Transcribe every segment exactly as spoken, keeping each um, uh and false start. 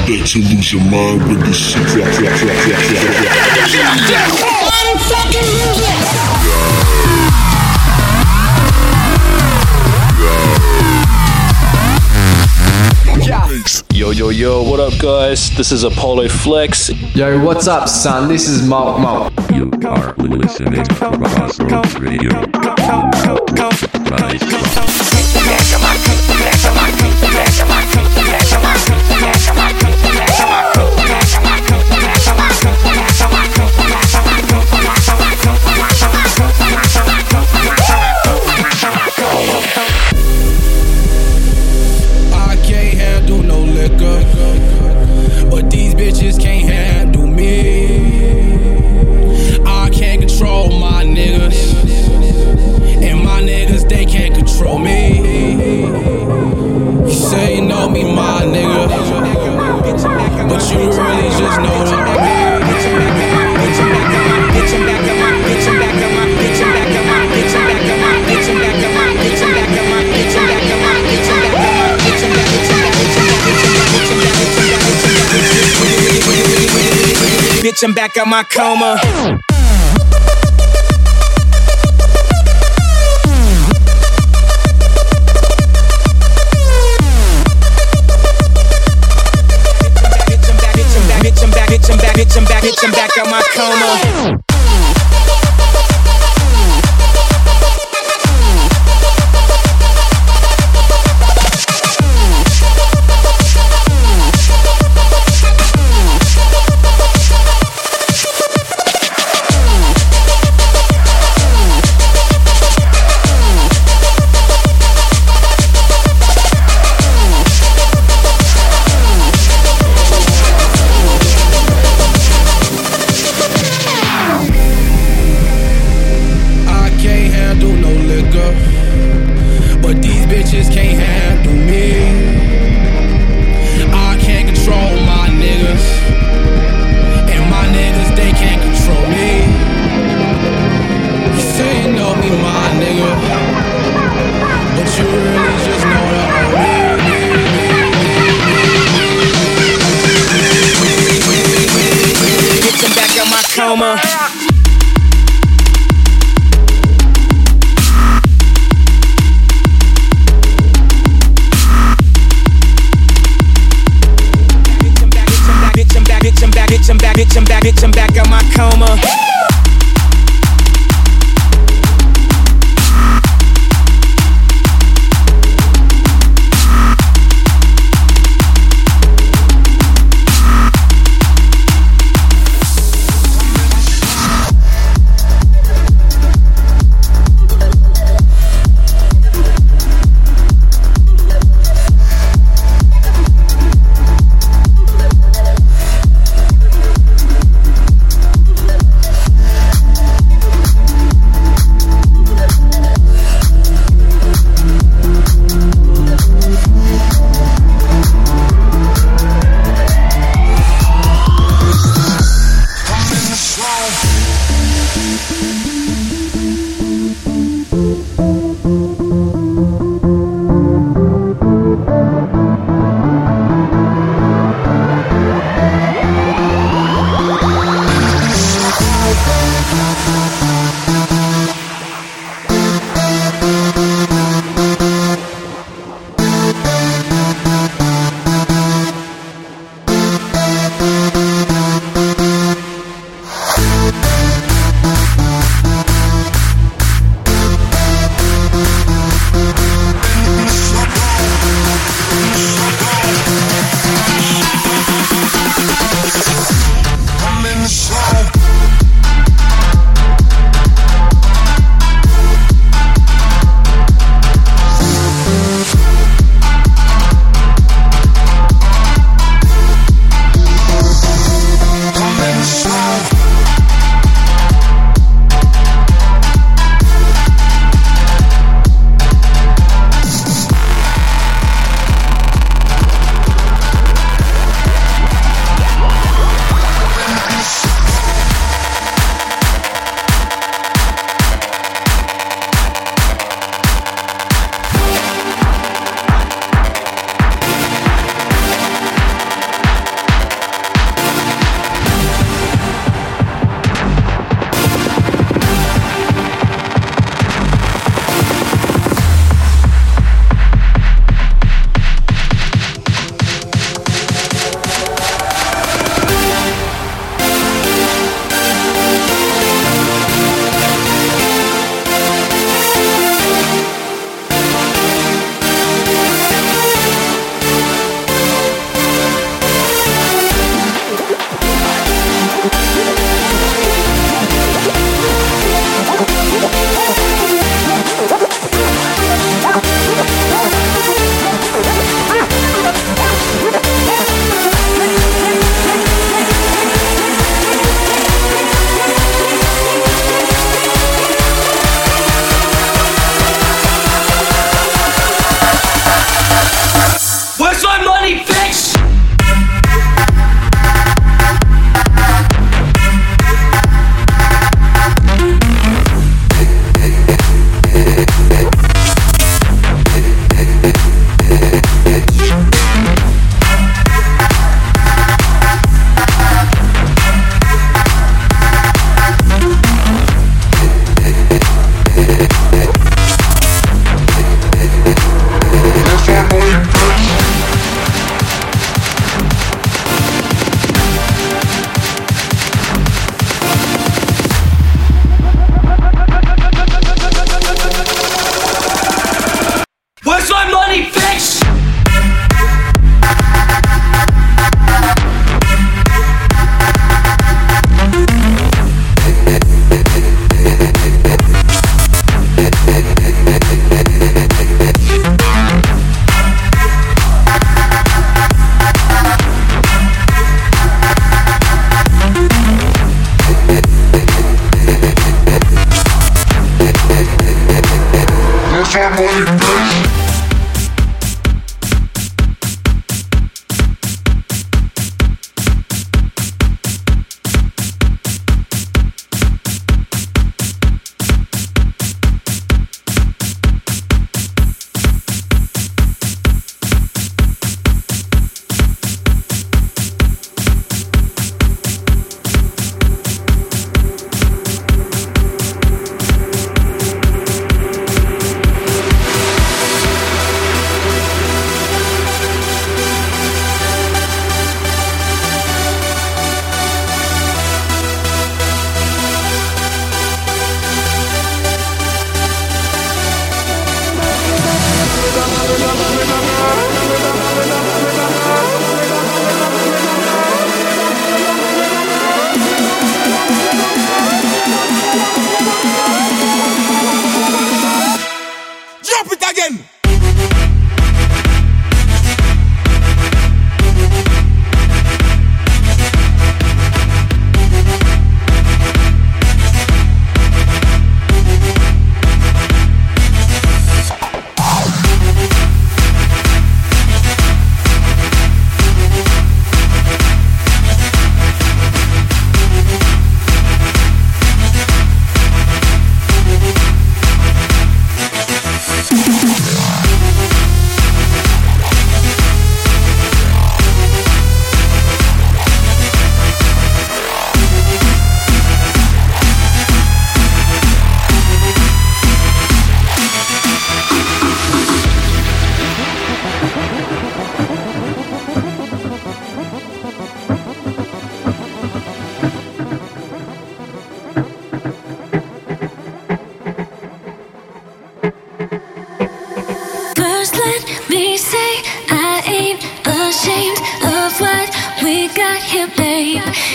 bet to lose your mind with this shit. Drop, drop, drop, drop, drop, drop. Unfucking music. Yo, yo, yo, what up, guys? This is Apollo Flex. Yo, what's up, son? This is Mo Mo. You are listening to Crossroads Radio. Rise. But these bitches can't handle me. I can't control my niggas, and my niggas, they can't control me. You say you know me, my nigga, but you really just know me. Bitch, I'm back on my, bitch, I'm back on my, bitch, I'm back on my, bitch, I'm back on my, bitch, I'm back on my, bitch, I'm back on my, bitch, I'm back on my, bitch, I'm back on my, bitch, I'm back on my, bitch, I'm back on my, bitch, I'm back, bitch, I'm back, bitch, I'm back, bitch, I'm back, bitch, I'm back, bitch, I'm back, bitch, I'm back, bitch, I'm back out my coma. Bitch, I'm back, bitch, I'm back, bitch, I'm back, bitch, I'm back, bitch, I'm back, bitch, I'm back out my coma. But these bitches can't handle me. I can't control my niggas, and my niggas, they can't control me. You say you know me, my nigga, but you really just know that me. Bitch, I'm back out my coma. Bitch, I'm back, bitch, I'm back, bitch, I'm back, bitch, I'm back out my coma.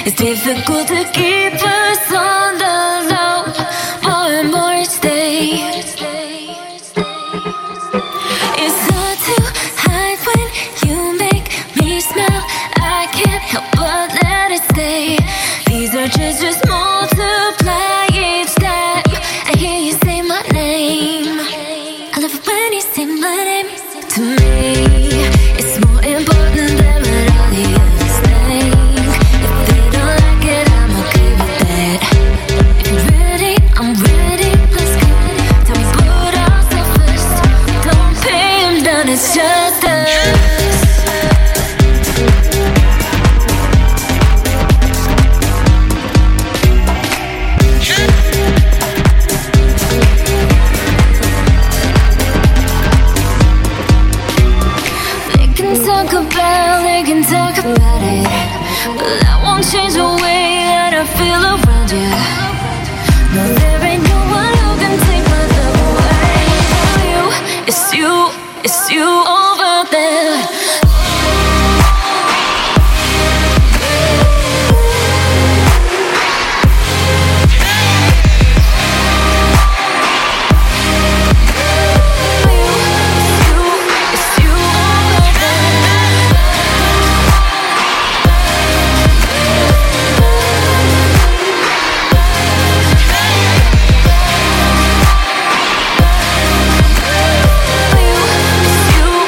It's difficult to keep us on the low. More and more each day. It's hard to hide when you make me smile. I can't help but let it stay. These urges just multiply each time I hear you say my name. I love it when you say my name. To me, it's more important than what all the others think. If they don't like it, I'm okay with that. If you're ready, I'm ready, let's go. Tell me put ourselves first. Don't pay him down, it's just us. Talk about, they can talk about it, but that won't change the way that I feel around you. No, there ain't no one who can take my love away. You, it's you, it's you over there. You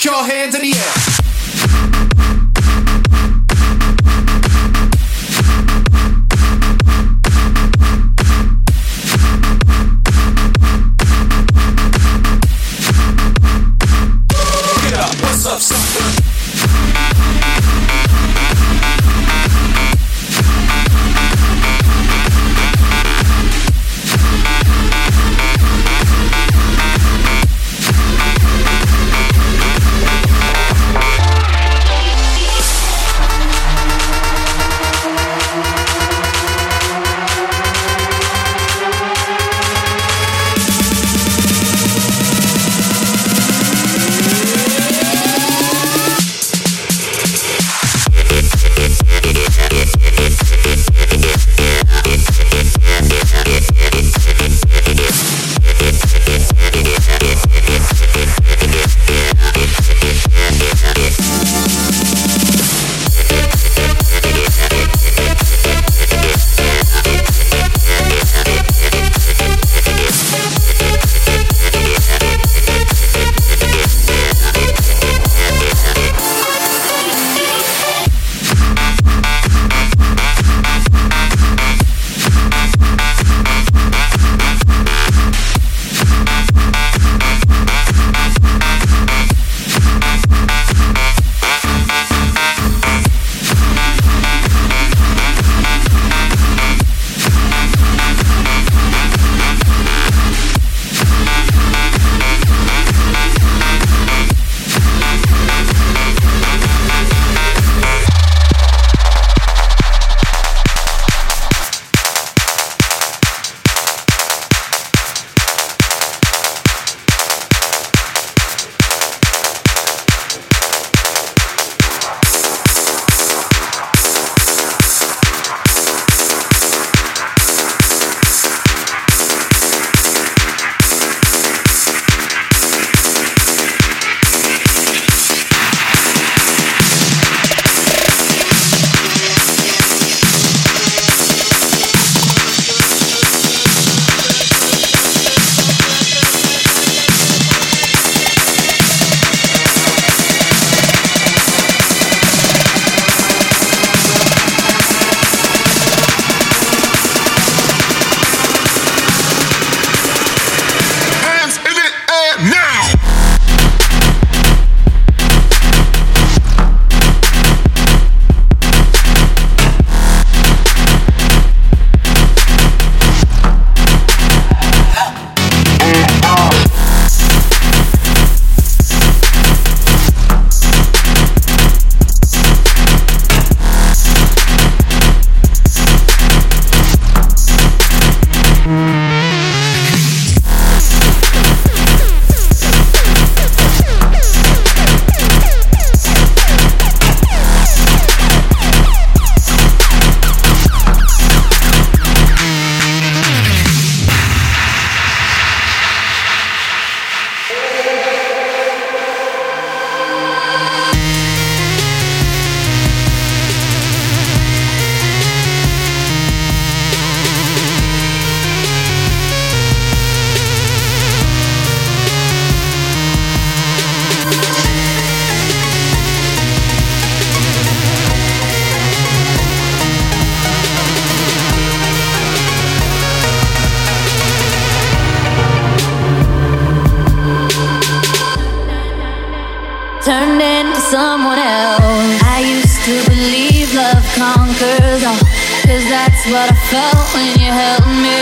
Put your hands in the air. What's up, sucker? Turned into someone else. I used to believe love conquers all, 'cause that's what I felt when you held me.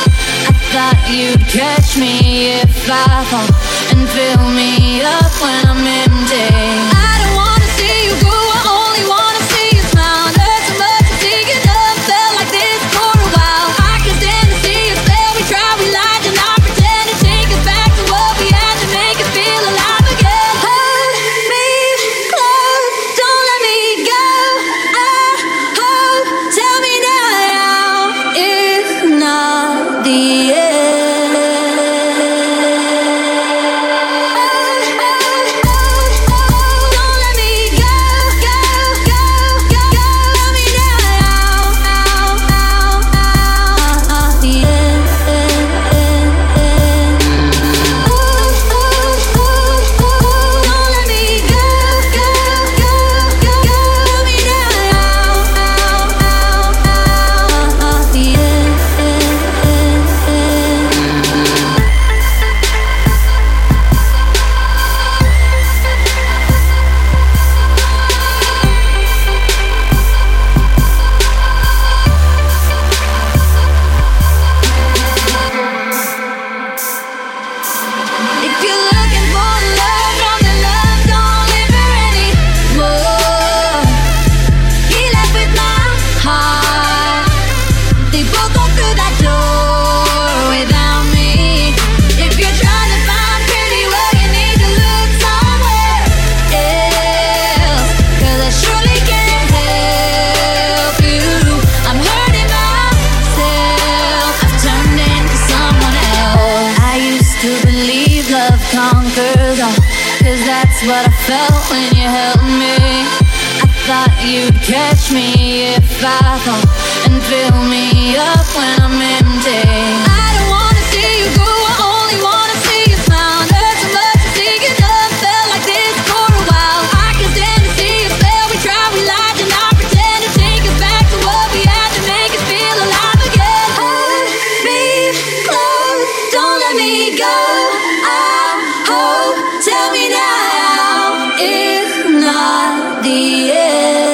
I thought you'd catch me if I fall and fill me up when I'm empty. I don't wanna see you go, I only wanna see you smile. There's so much to see, it done felt like this for a while. I can stand to see us fail, we try, we lied, and I pretend to take us back to what we had to make it feel alive again. Hold me close, don't let me go. I hope, tell me now, it's not the end. Oh, oh, oh, oh. when you held me. I thought you'd catch me if I fall and fill me up when I'm empty. I don't wanna see you go, I only wanna see you smile. There's so much to see, it never felt like this for a while. I can stand to see you fail, we try, we lied, and I pretend to take us back to what we had to make us feel alive again. Hold me close, don't let me go. I hope, tell me now, it's not the end.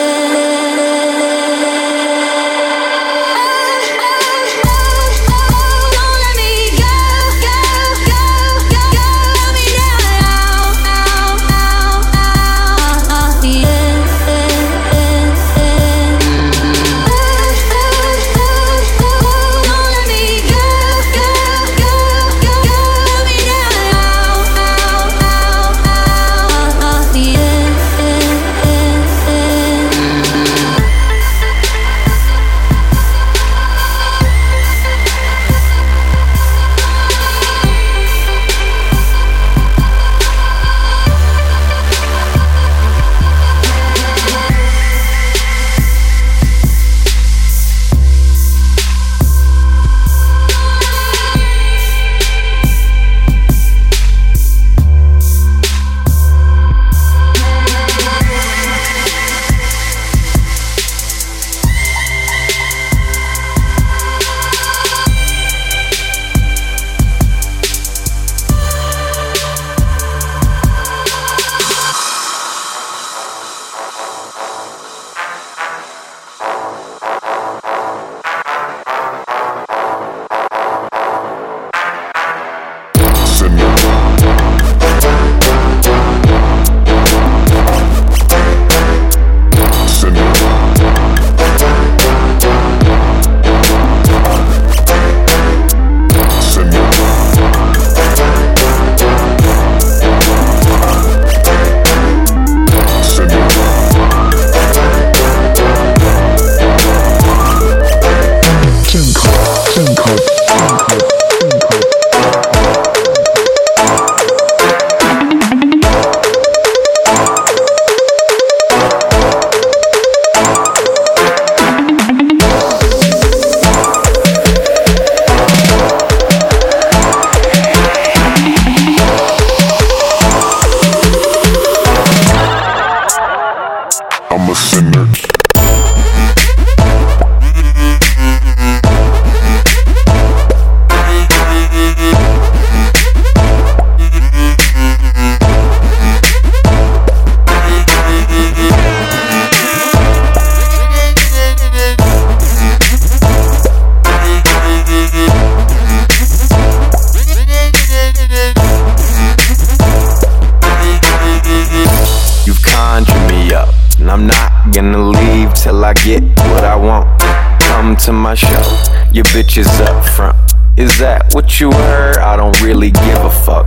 To my show, your bitch is up front. Is that what you heard? I don't really give a fuck.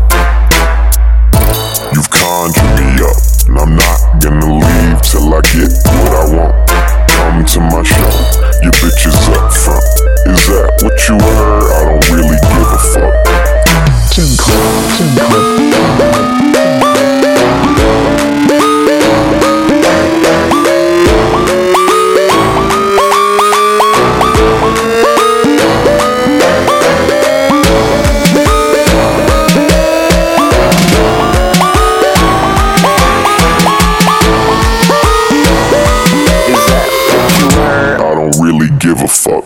You've conjured me up, and I'm not gonna leave till I get what I want. Come to my show, your bitch is up front. Is that what you heard? I don't really give a fuck. Give a fuck.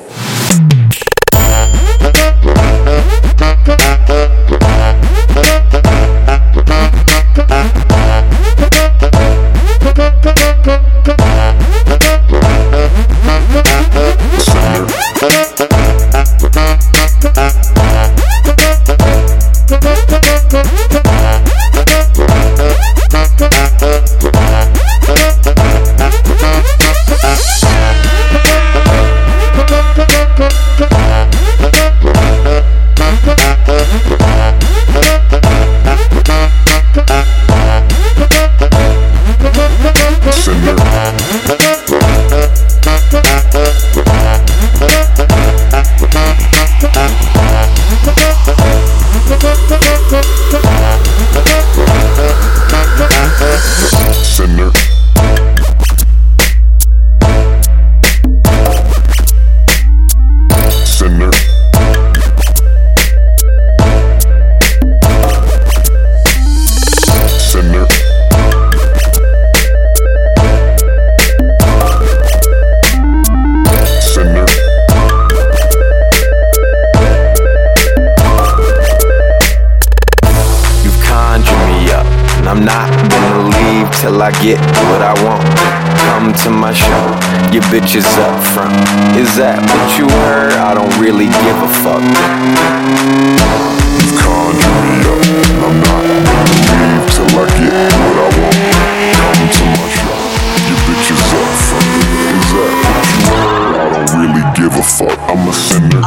I get what I want. Come to my show, your bitch is up front. Is that what you heard? I don't really give a fuck. You've conjured me up, and I'm not gonna leave till I get what I want. Come to my show, your bitch is up front. Is that what you heard? I don't really give a fuck. I'm a sinner.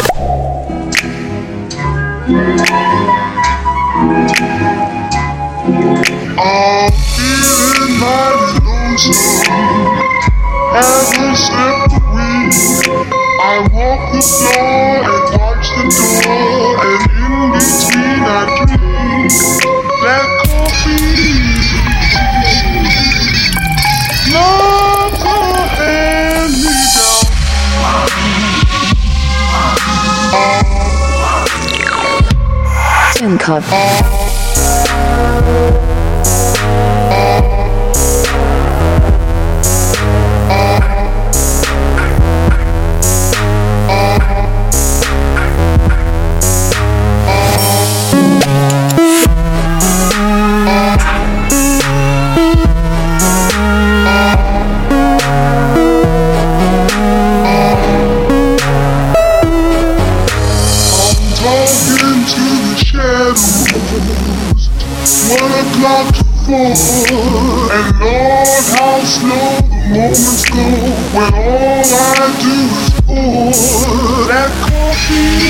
I'm feeling mighty lonesome. Having slept a week. I walk the floor and watch the door, and in between I drink black coffee. Love will hand me down. Tin Cup. One o'clock to four, and Lord, how slow the moments go when all I do is pour that coffee.